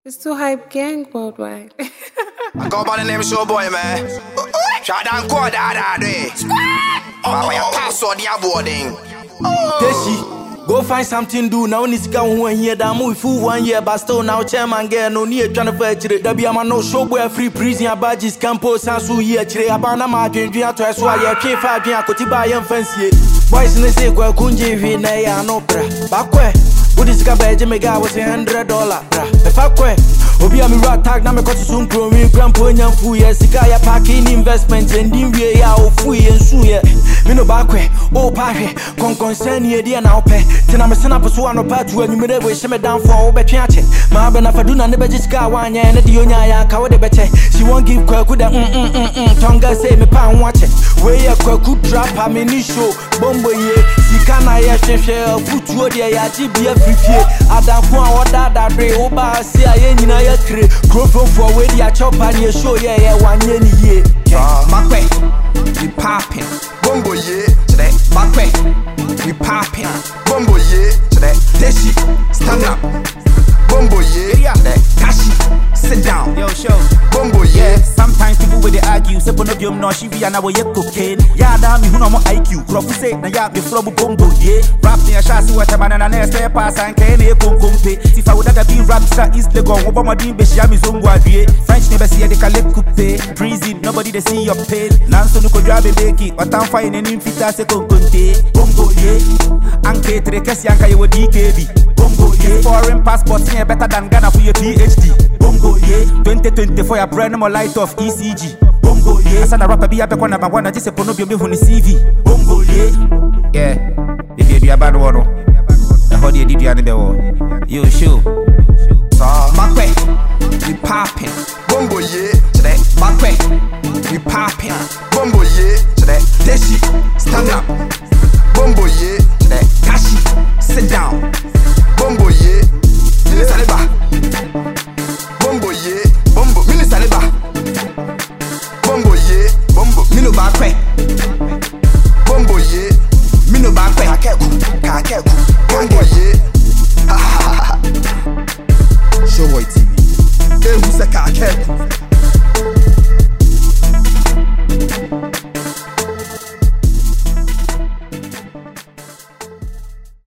It's too hype gang worldwide. I go by the name Showboy, man. Shot down code that day. Oh, your castle, the boarding. Teshi, go find something do now. It's got 1 year that move for 1 year, but still now chairman get no near trying to fetch it. There be a man no Showboy free prison badges campus and so here. Abana margin, to as well. You can't find me. I could buy and fancy. Boys in the say, well, Kunji, Naya, no pra. Back where? What is cabbage? Mega was $100. If I quit. Obi ami rat tag na me koto sun pro mi grandpa nyamfu ye sika ya parking investment endin wie ya ofu ye nsu ye me no ba kwe o pa hwe konkon ye de na ope tina me sena po so anopa tu anyumere we hye me down for wo betwe ache ma be na fadu na ne beji sika wanya ne de onya ya ka wo de beche she won't give kwaku da tonga say me pa nwache we ye kwaku trap me ni show bombo ye sika na ye hwehwe futuo de ya ji bia frifie adafo a woda da dre wo ba se aye nyina Crofo for where the chop and you show yeah 1 year. Makwe, we poppin'. Bombo ye, today. Makwe, we poppin'. Bombo ye, today. Teshi, stand up. Bombo ye, today. Kashi, sit down. Yo, show. Bombo ye. Sometimes people with they argue, say bonobium no shivi and we cocaine. Ya da mi huno mo IQ. Crofu say na ya me from bombo ye. Rap me a shasi what a man and a stay pass and can e konkompe. If I would have been rap star is the gon obama din be shia mi zongwa vie. French never see the kale coupe. Prison nobody they see your pain. Nanso no ko grab a beki, but I'm fine and in fita se konkonte. Bombo ye. Anke tre kesi anka ye wo DKB. Bombo ye. Foreign passport here better than Ghana for your PhD. Bombo ye. 2024 your brand no more light off ECG. Bombo ye. Asana rapper be a back number one. I just say bonobium be on the CV. Bombo ye. Yeah. If you be a bad one, how do you do the yo show? So Makwe, we poppin'. Bombo ye, today. Makwe, we poppin'. Bombo ye, today. Teshi, stand up. Bombo ye, today. Kashi, sit down. Bombo ye, Mini Saliba. Bombo ye, bombo, Mini Saliba. Bombo ye, bombo, Mino Bakwe. Bombo ye, Mino Bakwe. Kakeku, bombo ye. Showboy TV. Who's a kakeku?